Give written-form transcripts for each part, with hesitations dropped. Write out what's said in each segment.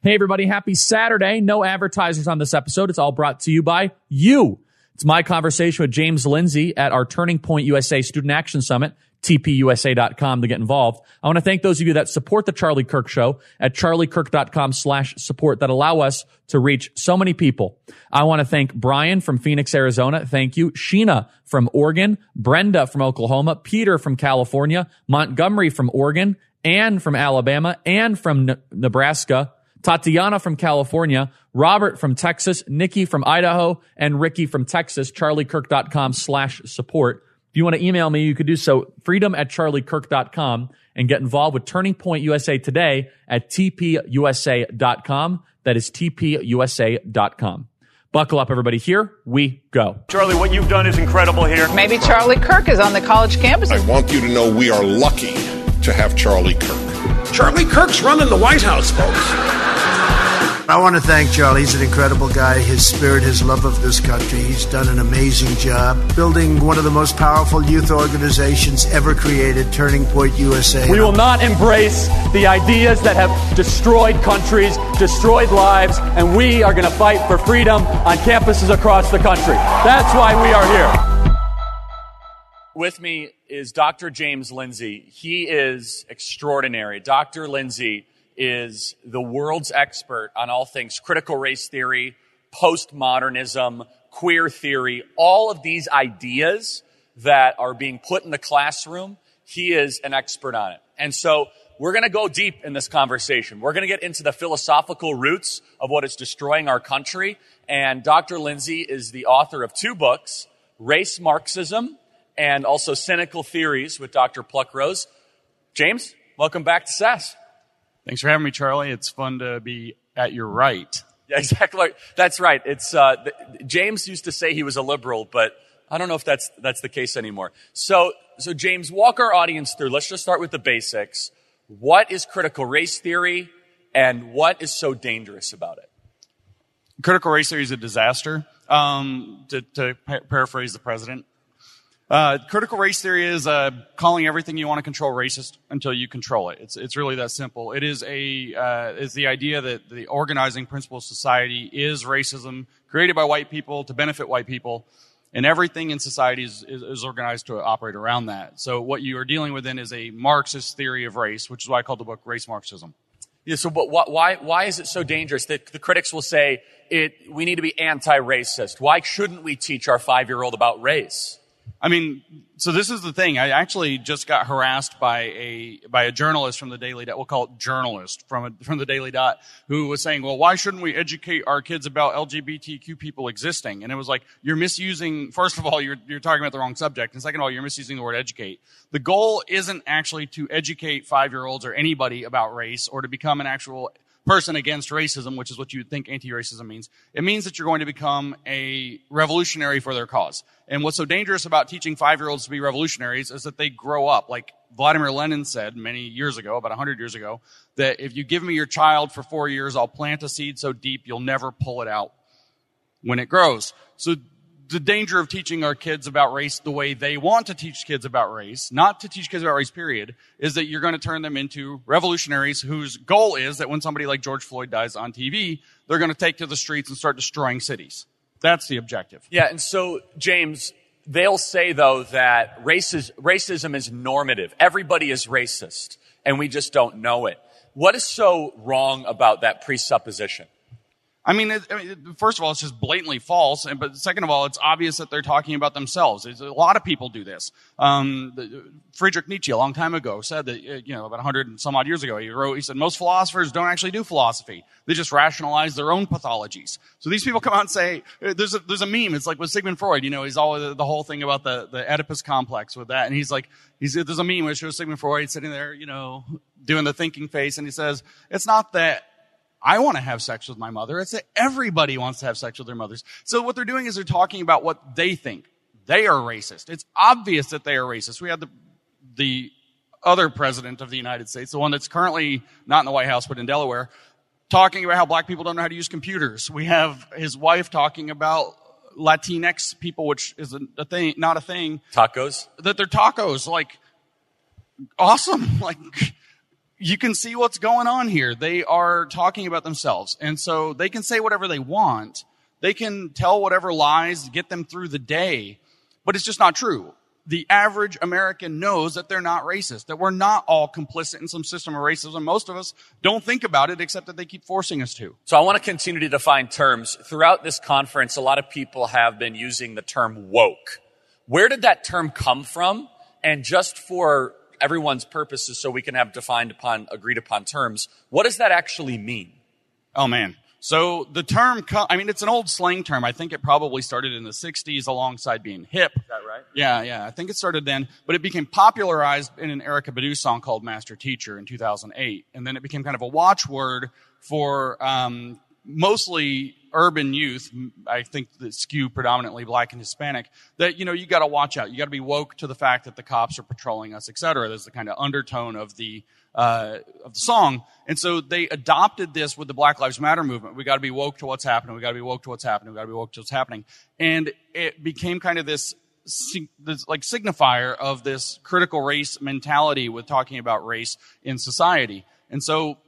Hey, everybody. Happy Saturday. No advertisers on this episode. It's all brought to you by you. It's my conversation with James Lindsay at our Turning Point USA Student Action Summit, tpusa.com to get involved. I want to thank those of you that support the Charlie Kirk Show at charliekirk.com/support that allow us to reach so many people. I want to thank Brian from Phoenix, Arizona. Thank you. Sheena from Oregon, Brenda from Oklahoma, Peter from California, Montgomery from Oregon, Ann from Alabama, Ann from Nebraska, Tatiana from California, Robert from Texas, Nikki from Idaho, and Ricky from Texas, charliekirk.com/support. If you want to email me, you could do so, freedom@charliekirk.com, and get involved with Turning Point USA today at tpusa.com. That is tpusa.com. Buckle up, everybody. Here we go. Charlie, what you've done is incredible here. Maybe Charlie Kirk is on the college campus. I want you to know we are lucky to have Charlie Kirk. Charlie Kirk's running the White House, folks. I want to thank Charlie. He's an incredible guy. His spirit, his love of this country. He's done an amazing job building one of the most powerful youth organizations ever created, Turning Point USA. We will not embrace the ideas that have destroyed countries, destroyed lives, and we are going to fight for freedom on campuses across the country. That's why we are here. With me is Dr. James Lindsay. He is extraordinary. Dr. Lindsay is the world's expert on all things critical race theory, postmodernism, queer theory, all of these ideas that are being put in the classroom. He is an expert on it. And so we're going to go deep in this conversation. We're going to get into the philosophical roots of what is destroying our country. And Dr. Lindsay is the author of 2 books, Race Marxism and also Cynical Theories with Dr. Pluckrose. James, welcome back to SES. Thanks for having me, Charlie. It's fun to be at your right. Yeah, exactly. That's right. It's James used to say he was a liberal, but I don't know if that's the case anymore. So James, walk our audience through. Let's just start with the basics. What is critical race theory, and what is so dangerous about it? Critical race theory is a disaster. To paraphrase the president. Critical race theory is calling everything you want to control racist until you control it. It's really that simple. It is is the idea that the organizing principle of society is racism created by white people to benefit white people, and everything in society is organized to operate around that. So what you are dealing with then is a Marxist theory of race, which is why I called the book Race Marxism. Yeah. So, but why is it so dangerous? The critics will say we need to be anti-racist. Why shouldn't we teach our 5-year-old about race? I mean, so this is the thing. I actually just got harassed by a journalist from the Daily Dot. We'll call it journalist from the Daily Dot, who was saying, well, why shouldn't we educate our kids about LGBTQ people existing? And it was like, you're misusing, first of all, you're talking about the wrong subject. And second of all, you're misusing the word educate. The goal isn't actually to educate 5-year-olds or anybody about race or to become an actual person against racism, which is what you would think anti-racism means. It means that you're going to become a revolutionary for their cause. And what's so dangerous about teaching 5-year-olds to be revolutionaries is that they grow up. Like Vladimir Lenin said many years ago, about 100 years ago, that if you give me your child for 4 years, I'll plant a seed so deep you'll never pull it out when it grows. So the danger of teaching our kids about race the way they want to teach kids about race, not to teach kids about race, period, is that you're going to turn them into revolutionaries whose goal is that when somebody like George Floyd dies on TV, they're going to take to the streets and start destroying cities. That's the objective. Yeah, and so, James, they'll say, though, that racism is normative. Everybody is racist, and we just don't know it. What is so wrong about that presupposition? I mean, first of all, it's just blatantly false. But second of all, it's obvious that they're talking about themselves. A lot of people do this. Friedrich Nietzsche, a long time ago, said that, about 100 and some odd years ago, he said, most philosophers don't actually do philosophy. They just rationalize their own pathologies. So these people come out and say, there's a meme. It's like with Sigmund Freud, he's all the whole thing about the Oedipus complex with that. And there's a meme where it shows Sigmund Freud sitting there, doing the thinking face. And he says, it's not that I want to have sex with my mother. It's that everybody wants to have sex with their mothers. So what they're doing is they're talking about what they think. They are racist. It's obvious that they are racist. We had the other president of the United States, the one that's currently not in the White House but in Delaware, talking about how black people don't know how to use computers. We have his wife talking about Latinx people, which is a thing, not a thing. Tacos? That they're tacos. Like, awesome. Like, you can see what's going on here. They are talking about themselves. And so they can say whatever they want. They can tell whatever lies to get them through the day. But it's just not true. The average American knows that they're not racist, that we're not all complicit in some system of racism. Most of us don't think about it, except that they keep forcing us to. So I want to continue to define terms. Throughout this conference, a lot of people have been using the term woke. Where did that term come from? And just for everyone's purposes, so we can have agreed upon terms, what does that actually mean? Oh, man. So the term, it's an old slang term. I think it probably started in the 60s alongside being hip. Is that right? Yeah. I think it started then. But it became popularized in an Erykah Badu song called Master Teacher in 2008. And then it became kind of a watchword for mostly urban youth, I think that skew predominantly black and Hispanic, that, you got to watch out. You got to be woke to the fact that the cops are patrolling us, et cetera. There's the kind of undertone of the song. And so they adopted this with the Black Lives Matter movement. We got to be woke to what's happening. We got to be woke to what's happening. We got to be woke to what's happening. And it became kind of this like signifier of this critical race mentality with talking about race in society. And so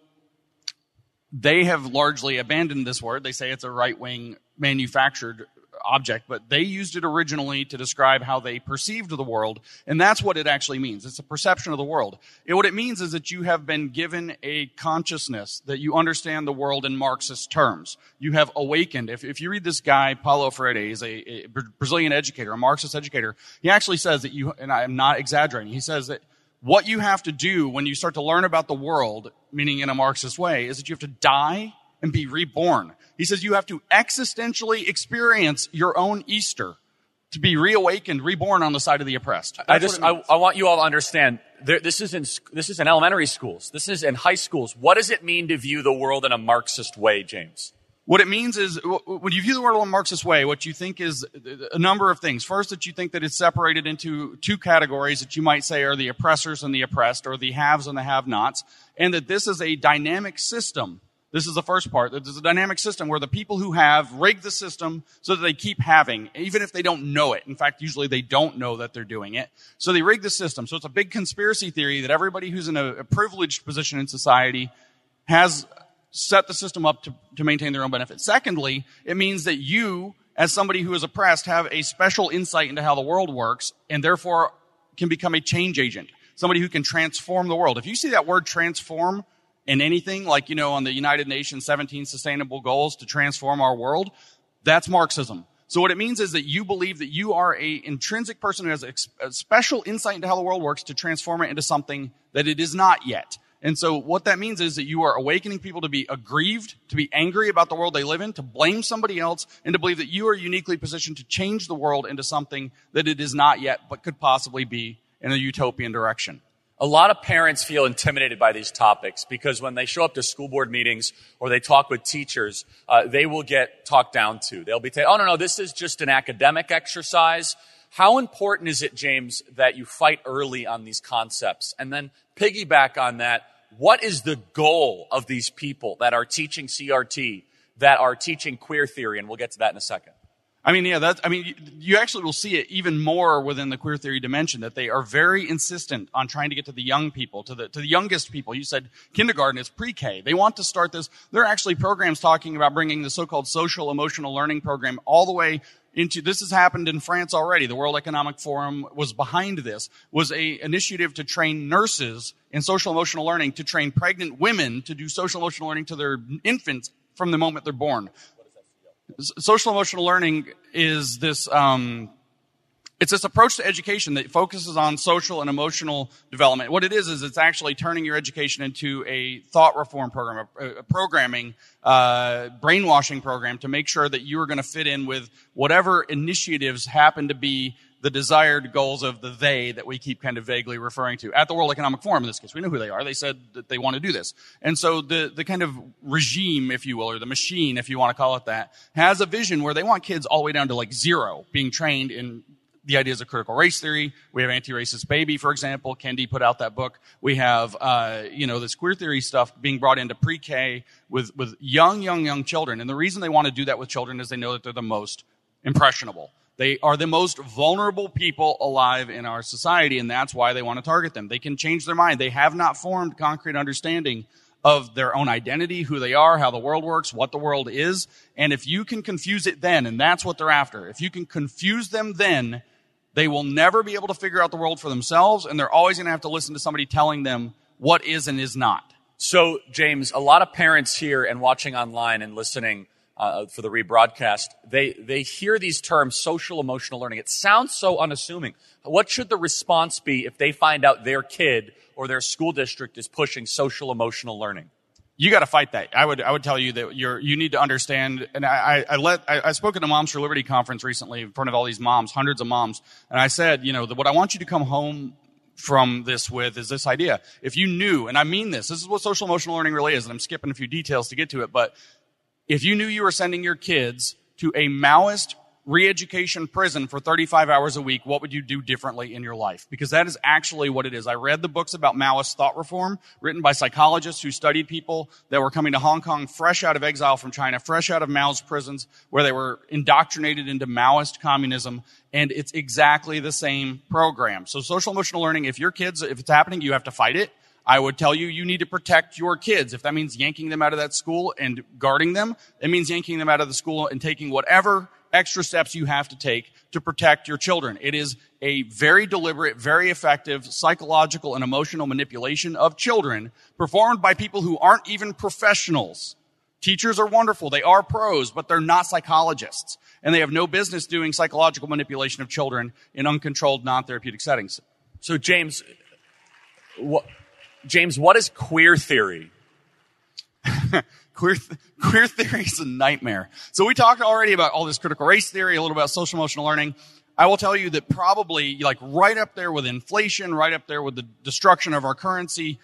they have largely abandoned this word. They say it's a right-wing manufactured object, but they used it originally to describe how they perceived the world, and that's what it actually means. It's a perception of the world. What it means is that you have been given a consciousness, that you understand the world in Marxist terms. You have awakened. If you read this guy, Paulo Freire, he's a Brazilian educator, a Marxist educator, he actually says that and I'm not exaggerating, he says that what you have to do when you start to learn about the world, meaning in a Marxist way, is that you have to die and be reborn. He says you have to existentially experience your own Easter to be reawakened, reborn on the side of the oppressed. I want you all to understand, this is in elementary schools. This is in high schools. What does it mean to view the world in a Marxist way, James? What it means is, when you view the world in a Marxist way, what you think is a number of things. First, that you think that it's separated into two categories that you might say are the oppressors and the oppressed, or the haves and the have-nots, and that this is a dynamic system. This is the first part. There's a dynamic system where the people who have rig the system so that they keep having, even if they don't know it. In fact, usually they don't know that they're doing it. So they rig the system. So it's a big conspiracy theory that everybody who's in a privileged position in society has set the system up to maintain their own benefit. Secondly, it means that you, as somebody who is oppressed, have a special insight into how the world works, and therefore can become a change agent, somebody who can transform the world. If you see that word transform in anything, like, on the United Nations 17 Sustainable Goals to transform our world, that's Marxism. So what it means is that you believe that you are a intrinsic person who has a special insight into how the world works to transform it into something that it is not yet. And so what that means is that you are awakening people to be aggrieved, to be angry about the world they live in, to blame somebody else, and to believe that you are uniquely positioned to change the world into something that it is not yet, but could possibly be in a utopian direction. A lot of parents feel intimidated by these topics because when they show up to school board meetings or they talk with teachers, they will get talked down to. They'll be saying, oh, no, this is just an academic exercise. How important is it, James, that you fight early on these concepts? And then piggyback on that, what is the goal of these people that are teaching CRT, that are teaching queer theory? And we'll get to that in a second. You actually will see it even more within the queer theory dimension, that they are very insistent on trying to get to the young people, to the youngest people. You said kindergarten is pre-K. They want to start this. There are actually programs talking about bringing the so-called social emotional learning program all the way into, this has happened in France already. The World Economic Forum was behind this, was a initiative to train nurses in social emotional learning, to train pregnant women to do social emotional learning to their infants from the moment they're born. Social emotional learning is this, it's this approach to education that focuses on social and emotional development. What it is it's actually turning your education into a thought reform program, a programming, brainwashing program to make sure that you are going to fit in with whatever initiatives happen to be the desired goals of the they that we keep kind of vaguely referring to. At the World Economic Forum, in this case, we know who they are. They said that they want to do this. And so the kind of regime, if you will, or the machine, if you want to call it that, has a vision where they want kids all the way down to like 0 being trained in the ideas of critical race theory. We have Anti-Racist Baby, for example. Kendi put out that book. We have, this queer theory stuff being brought into pre-K with young children. And the reason they want to do that with children is they know that they're the most impressionable. They are the most vulnerable people alive in our society, and that's why they want to target them. They can change their mind. They have not formed concrete understanding of their own identity, who they are, how the world works, what the world is. And if you can confuse it then, and that's what they're after, if you can confuse them then, they will never be able to figure out the world for themselves, and they're always going to have to listen to somebody telling them what is and is not. So, James, a lot of parents here and watching online and listening for the rebroadcast, they hear these terms, social emotional learning. It sounds so unassuming. What should the response be if they find out their kid or their school district is pushing social emotional learning? You got to fight that. I would tell you that you need to understand. And I spoke at a Moms for Liberty conference recently in front of all these moms, hundreds of moms, and I said, what I want you to come home from this with is this idea. If you knew, and I mean this is what social emotional learning really is, and I'm skipping a few details to get to it, but if you knew you were sending your kids to a Maoist re-education prison for 35 hours a week, what would you do differently in your life? Because that is actually what it is. I read the books about Maoist thought reform written by psychologists who studied people that were coming to Hong Kong fresh out of exile from China, fresh out of Mao's prisons, where they were indoctrinated into Maoist communism. And it's exactly the same program. So social emotional learning, if it's happening, you have to fight it. I would tell you need to protect your kids. If that means yanking them out of that school and guarding them, it means yanking them out of the school and taking whatever extra steps you have to take to protect your children. It is a very deliberate, very effective psychological and emotional manipulation of children performed by people who aren't even professionals. Teachers are wonderful. They are pros, but they're not psychologists. And they have no business doing psychological manipulation of children in uncontrolled, non-therapeutic settings. So, James, what is queer theory? Queer theory is a nightmare. So we talked already about all this critical race theory, a little about social emotional learning. I will tell you that probably right up there with inflation, right up there with the destruction of our currency,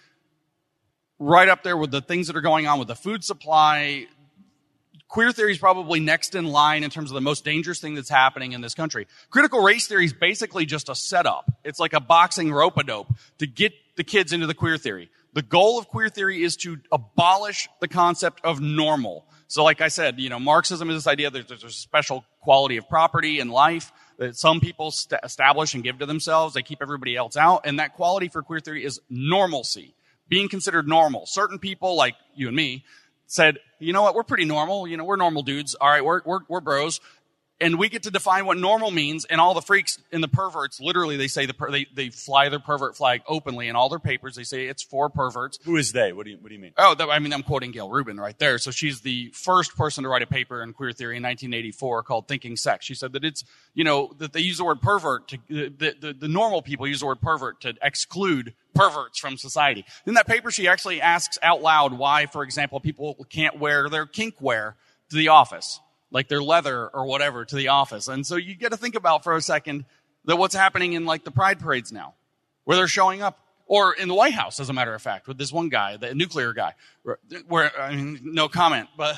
right up there with the things that are going on with the food supply, queer theory is probably next in line in terms of the most dangerous thing that's happening in this country. Critical race theory is basically just a setup. It's like a boxing rope-a-dope to get the kids into the queer theory. The goal of queer theory is to abolish the concept of normal. So like I said, Marxism is this idea that there's a special quality of property in life that some people establish and give to themselves. They keep everybody else out. And that quality for queer theory is normalcy, being considered normal. Certain people, like you and me, said, you know what, we're pretty normal. We're normal dudes. All right, we're bros. And we get to define what normal means, and all the freaks and the perverts, literally, they say they fly their pervert flag openly in all their papers. They say it's for perverts. Who is they? What do you mean? Oh, I'm quoting Gail Rubin right there. So she's the first person to write a paper in queer theory in 1984 called Thinking Sex. She said that it's, that they use the word pervert the normal people use the word pervert to exclude perverts from society. In that paper, she actually asks out loud why, for example, people can't wear their kink wear to the office, like their leather or whatever, to the office. And so you get to think about for a second that what's happening in the pride parades now, where they're showing up, or in the White House, as a matter of fact, with this one guy, the nuclear guy, where, no comment, but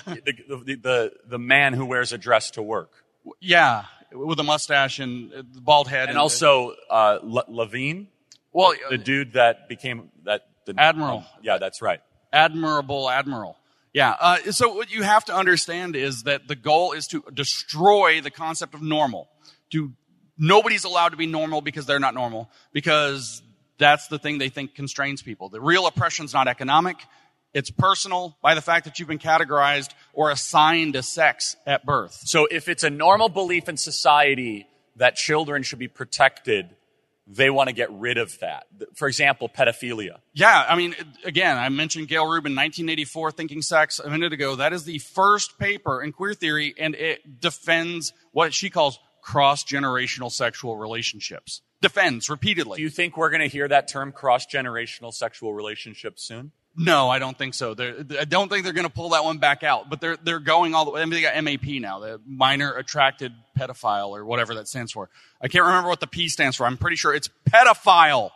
the man who wears a dress to work. Yeah, with a mustache and the bald head. And also, Levine. Well, the dude that became the Admiral. Yeah, that's right. Admirable Admiral. Yeah. So what you have to understand is that the goal is to destroy the concept of normal. Nobody's allowed to be normal because they're not normal, because that's the thing they think constrains people. The real oppression's not economic. It's personal by the fact that you've been categorized or assigned a sex at birth. So if it's a normal belief in society that children should be protected, they want to get rid of that. For example, pedophilia. Yeah, again, I mentioned Gail Rubin, 1984, Thinking Sex, a minute ago. That is the first paper in queer theory, and it defends what she calls cross-generational sexual relationships. Defends repeatedly. Do you think we're going to hear that term, cross-generational sexual relationships, soon? No, I don't think so. I don't think they're going to pull that one back out, but they're going all the way. They got MAP now, the minor attracted pedophile, or whatever that stands for. I can't remember what the P stands for. I'm pretty sure it's pedophile.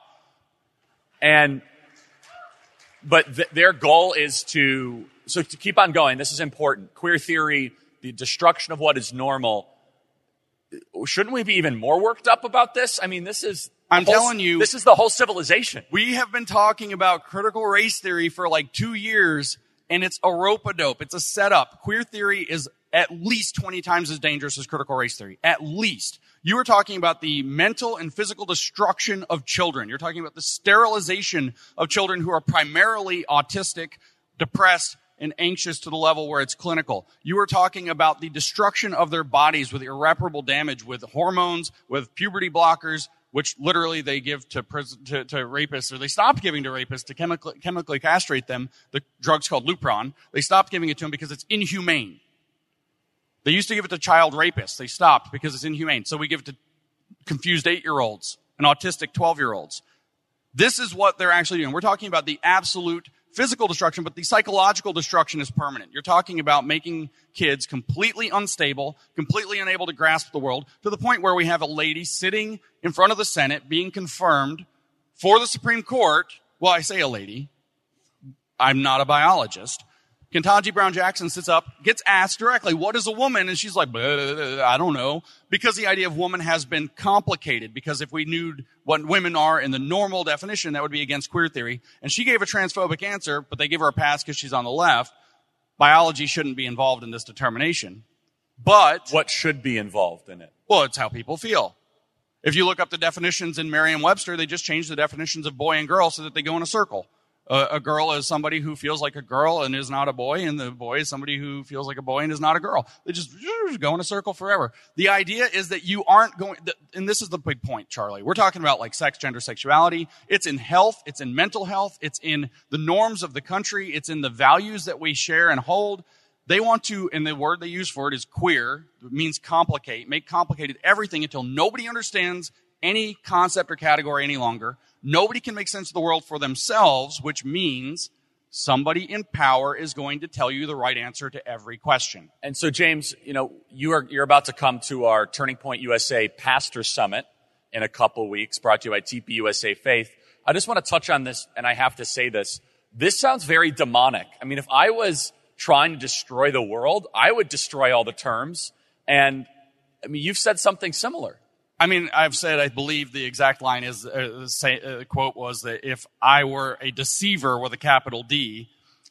But their goal is to keep on going. This is important. Queer theory, the destruction of what is normal. Shouldn't we be even more worked up about this? I'm telling you, this is the whole civilization. We have been talking about critical race theory for 2 years, and it's a rope-a-dope. It's a setup. Queer theory is at least 20 times as dangerous as critical race theory. At least. You are talking about the mental and physical destruction of children. You're talking about the sterilization of children who are primarily autistic, depressed, and anxious to the level where it's clinical. You are talking about the destruction of their bodies with irreparable damage, with hormones, with puberty blockers, which literally they give to rapists, or they stopped giving to rapists to chemically castrate them. The drug's called Lupron. They stopped giving it to them because it's inhumane. They used to give it to child rapists. They stopped because it's inhumane. So we give it to confused 8-year-olds and autistic 12-year-olds. This is what they're actually doing. We're talking about the absolute physical destruction, but the psychological destruction is permanent. You're talking about making kids completely unstable, completely unable to grasp the world, to the point where we have a lady sitting in front of the Senate being confirmed for the Supreme Court. Well, I say a lady. I'm not a biologist. Ketanji Brown Jackson sits up, gets asked directly, what is a woman? And she's like, I don't know. Because the idea of woman has been complicated. Because if we knew what women are in the normal definition, that would be against queer theory. And she gave a transphobic answer, but they give her a pass because she's on the left. Biology shouldn't be involved in this determination. But what should be involved in it? Well, it's how people feel. If you look up the definitions in Merriam-Webster, they just changed the definitions of boy and girl so that they go in a circle. A girl is somebody who feels like a girl and is not a boy, and the boy is somebody who feels like a boy and is not a girl. They just go in a circle forever. The idea is that you aren't going, and this is the big point, Charlie. We're talking about like sex, gender, sexuality. It's in health. It's in mental health. It's in the norms of the country. It's in the values that we share and hold. They want to, and the word they use for it is queer. It means complicate, make complicated everything until nobody understands any concept or category any longer. Nobody can make sense of the world for themselves, which means somebody in power is going to tell you the right answer to every question. And so, James, you're about to come to our Turning Point USA Pastor Summit in a couple weeks, brought to you by TP USA Faith. I just want to touch on this, and I have to say this. This sounds very demonic. I mean, if I was trying to destroy the world, I would destroy all the terms. And, I mean, you've said something similar. I mean, I've said, I believe the exact line is, the quote was that if I were a deceiver with a capital D,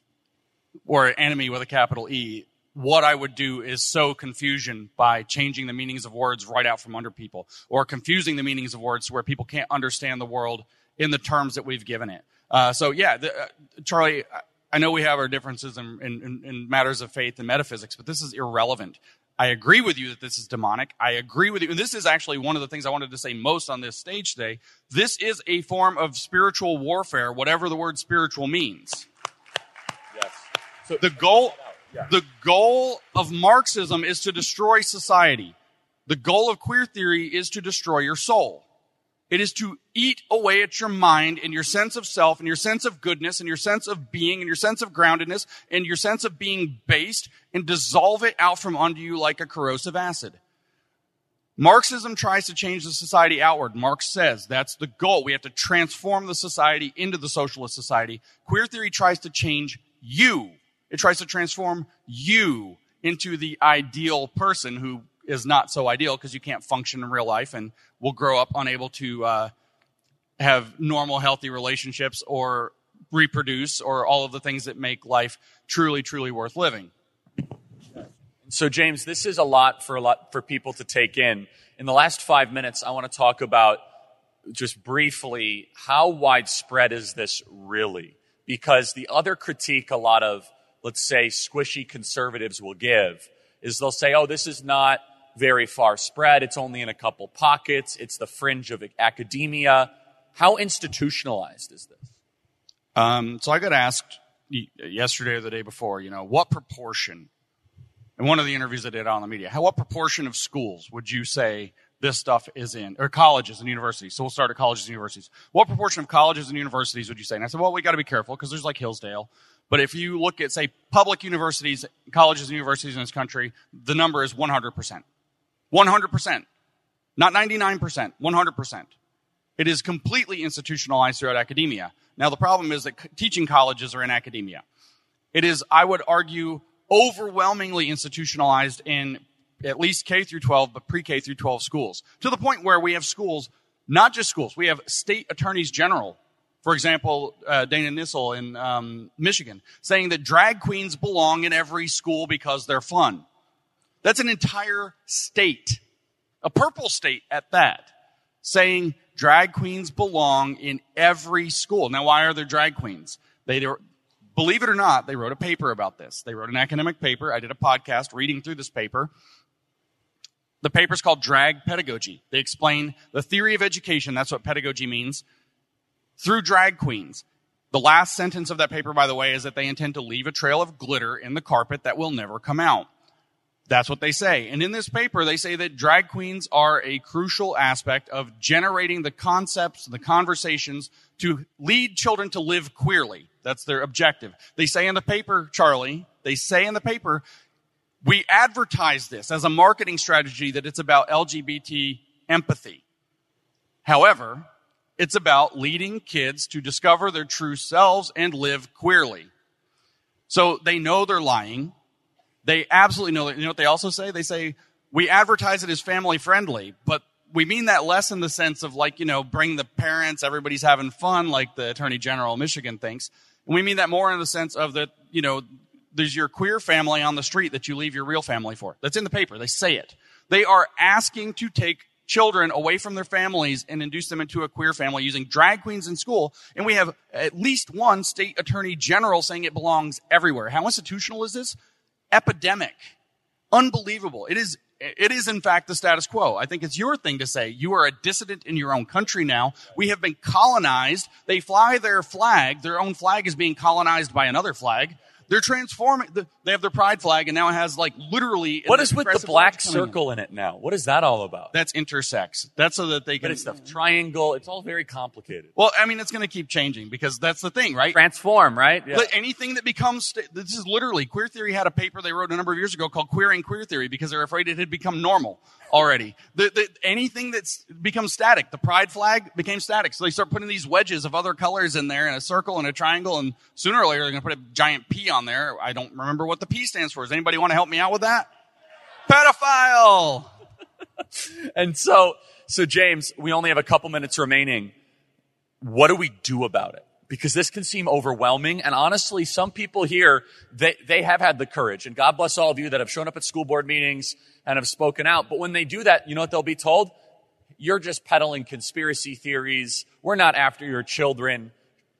or an enemy with a capital E, what I would do is sow confusion by changing the meanings of words right out from under people, or confusing the meanings of words where people can't understand the world in the terms that we've given it. Charlie, I know we have our differences in matters of faith and metaphysics, but this is irrelevant. I agree with you that this is demonic. I agree with you. And this is actually one of the things I wanted to say most on this stage today. This is a form of spiritual warfare, whatever the word spiritual means. Yes. So the goal of Marxism is to destroy society. The goal of queer theory is to destroy your soul. It is to eat away at your mind and your sense of self and your sense of goodness and your sense of being and your sense of groundedness and your sense of being based and dissolve it out from under you like a corrosive acid. Marxism tries to change the society outward. Marx says that's the goal. We have to transform the society into the socialist society. Queer theory tries to change you. It tries to transform you into the ideal person who is not so ideal because you can't function in real life and will grow up unable to have normal, healthy relationships or reproduce or all of the things that make life truly, truly worth living. So, James, this is a lot for people to take in. In the last 5 minutes, I want to talk about just briefly how widespread is this really? Because the other critique a lot of, let's say, squishy conservatives will give is they'll say, oh, this is not very far spread. It's only in a couple pockets. It's the fringe of academia. How institutionalized is this? So I got asked yesterday or the day before, what proportion, in one of the interviews I did on the media, what proportion of schools would you say this stuff is in, or colleges and universities? So we'll start at colleges and universities. What proportion of colleges and universities would you say? And I said, well, we got to be careful because there's like Hillsdale. But if you look at, say, public universities, colleges and universities in this country, the number is 100%. 100%. Not 99%, 100%. It is completely institutionalized throughout academia. Now, the problem is that teaching colleges are in academia. It is, I would argue, overwhelmingly institutionalized in at least K through 12, but pre-K through 12 schools. To the point where we have schools, not just schools, we have state attorneys general. For example, Dana Nissel in Michigan, saying that drag queens belong in every school because they're fun. That's an entire state, a purple state at that, saying drag queens belong in every school. Now, why are there drag queens? Believe it or not, they wrote a paper about this. They wrote an academic paper. I did a podcast reading through this paper. The paper's called Drag Pedagogy. They explain the theory of education, that's what pedagogy means, through drag queens. The last sentence of that paper, by the way, is that they intend to leave a trail of glitter in the carpet that will never come out. That's what they say. And in this paper, they say that drag queens are a crucial aspect of generating the concepts, the conversations to lead children to live queerly. That's their objective. They say in the paper, Charlie, we advertise this as a marketing strategy that it's about LGBT empathy. However, it's about leading kids to discover their true selves and live queerly. So they know they're lying. They absolutely know that. You know what they also say? They say, we advertise it as family friendly, but we mean that less in the sense of bring the parents, everybody's having fun, like the Attorney General of Michigan thinks. And we mean that more in the sense of that, there's your queer family on the street that you leave your real family for. That's in the paper. They say it. They are asking to take children away from their families and induce them into a queer family using drag queens in school. And we have at least one state attorney general saying it belongs everywhere. How institutional is this? Epidemic. Unbelievable. It is in fact the status quo. I think it's your thing to say you are a dissident in your own country now. We have been colonized. They fly their flag. Their own flag is being colonized by another flag. They're transforming. They have their pride flag, and now it has literally. What is with the black circle in it now? What is that all about? That's intersex. That's so that they can. But it's the triangle. It's all very complicated. Well, I mean, it's going to keep changing because that's the thing, right? Transform, right? Yeah. Anything that becomes. This is literally Queer Theory had a paper they wrote a number of years ago called "Queering Queer Theory" because they're afraid it had become normal already. Anything that's becomes static. The pride flag became static, so they start putting these wedges of other colors in there, in a circle and a triangle, and sooner or later they're going to put a giant P on there. I don't remember what the P stands for. Does anybody want to help me out with that? Pedophile! And so James, we only have a couple minutes remaining. What do we do about it? Because this can seem overwhelming. And honestly, some people here, they have had the courage. And God bless all of you that have shown up at school board meetings and have spoken out. But when they do that, you know what they'll be told? You're just peddling conspiracy theories. We're not after your children.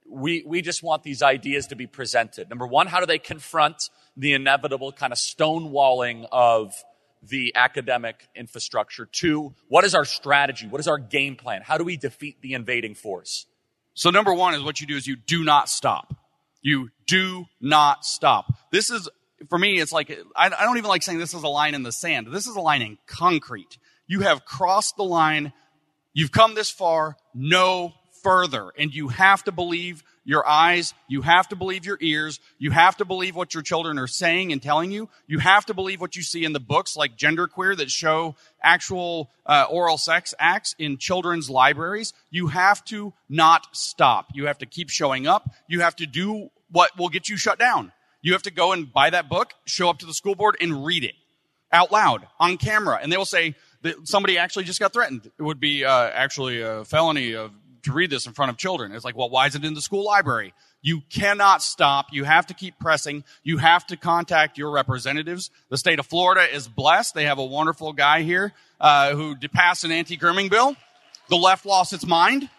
We just want these ideas to be presented. Number one, how do they confront the inevitable kind of stonewalling of the academic infrastructure? Two, what is our strategy? What is our game plan? How do we defeat the invading force? So number one is what you do is you do not stop. You do not stop. This is, for me, it's like, I don't even like saying this is a line in the sand. This is a line in concrete. You have crossed the line. You've come this far, no further. And you have to believe your eyes. You have to believe your ears. You have to believe what your children are saying and telling you. You have to believe what you see in the books like Genderqueer that show actual oral sex acts in children's libraries. You have to not stop. You have to keep showing up. You have to do what will get you shut down. You have to go and buy that book, show up to the school board, and read it out loud on camera. And they will say that somebody actually just got threatened. It would be actually a felony to read this in front of children. It's like, well, why is it in the school library? You cannot stop. You have to keep pressing. You have to contact your representatives. The state of Florida is blessed. They have a wonderful guy here who passed an anti-grooming bill. The left lost its mind.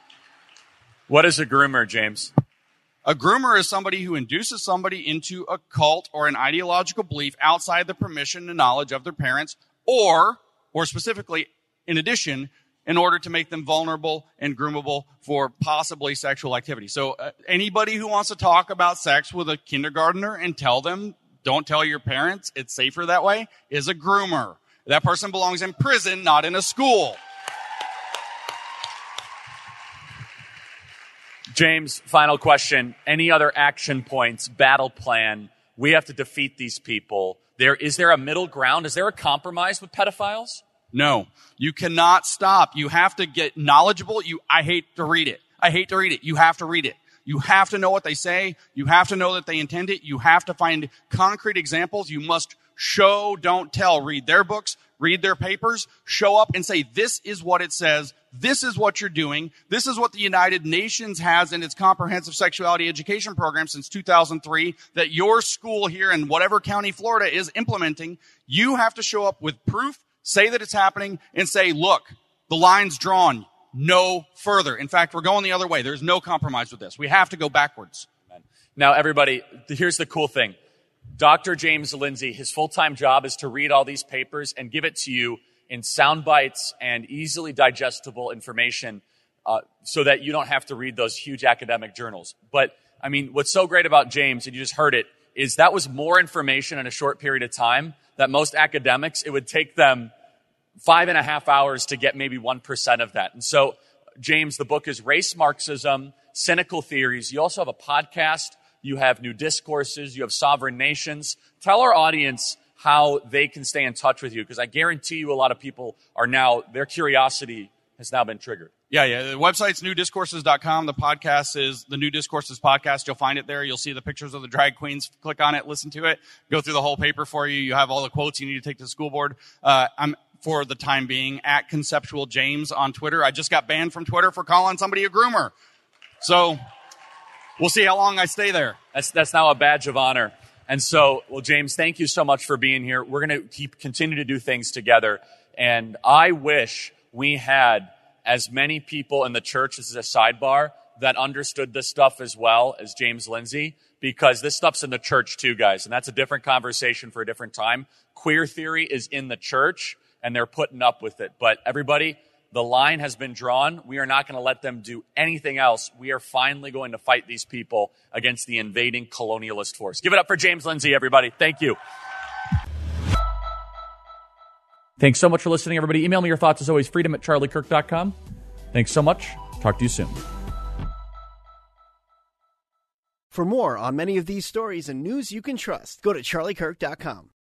What is a groomer, James? A groomer is somebody who induces somebody into a cult or an ideological belief outside the permission and knowledge of their parents, or specifically, in addition, in order to make them vulnerable and groomable for possibly sexual activity. So anybody who wants to talk about sex with a kindergartner and tell them, don't tell your parents, it's safer that way, is a groomer. That person belongs in prison, not in a school. James, final question. Any other action points, battle plan? We have to defeat these people. Is there a middle ground? Is there a compromise with pedophiles? No, you cannot stop. You have to get knowledgeable. I hate to read it. You have to read it. You have to know what they say. You have to know that they intend it. You have to find concrete examples. You must show, don't tell. Read their books. read their papers, show up and say, this is what it says. This is what you're doing. This is what the United Nations has in its comprehensive sexuality education program since 2003 that your school here in whatever county, Florida, is implementing. You have to show up with proof, say that it's happening, and say, look, the line's drawn. No further. In fact, we're going the other way. There's no compromise with this. We have to go backwards. Now, everybody, here's the cool thing. Dr. James Lindsay, his full-time job is to read all these papers and give it to you in sound bites and easily digestible information so that you don't have to read those huge academic journals. But, I mean, what's so great about James, and you just heard it, is that was more information in a short period of time that most academics, it would take them 5.5 hours to get maybe 1% of that. And so, James, the book is Race Marxism, Cynical Theories. You also have a podcast. You have New Discourses. You have Sovereign Nations. Tell our audience how they can stay in touch with you, because I guarantee you a lot of people are now, their curiosity has now been triggered. Yeah. The website's newdiscourses.com. The podcast is the New Discourses podcast. You'll find it there. You'll see the pictures of the drag queens. Click on it, listen to it, go through the whole paper for you. You have all the quotes you need to take to the school board. I'm, for the time being, at Conceptual James on Twitter. I just got banned from Twitter for calling somebody a groomer. So we'll see how long I stay there. That's now a badge of honor. And so, well, James, thank you so much for being here. We're going to continue to do things together. And I wish we had as many people in the church, as a sidebar, that understood this stuff as well as James Lindsay, because this stuff's in the church too, guys. And that's a different conversation for a different time. Queer theory is in the church, and they're putting up with it. But everybody, the line has been drawn. We are not going to let them do anything else. We are finally going to fight these people against the invading colonialist force. Give it up for James Lindsay, everybody. Thank you. Thanks so much for listening, everybody. Email me your thoughts, as always, freedom@charliekirk.com. Thanks so much. Talk to you soon. For more on many of these stories and news you can trust, go to charliekirk.com.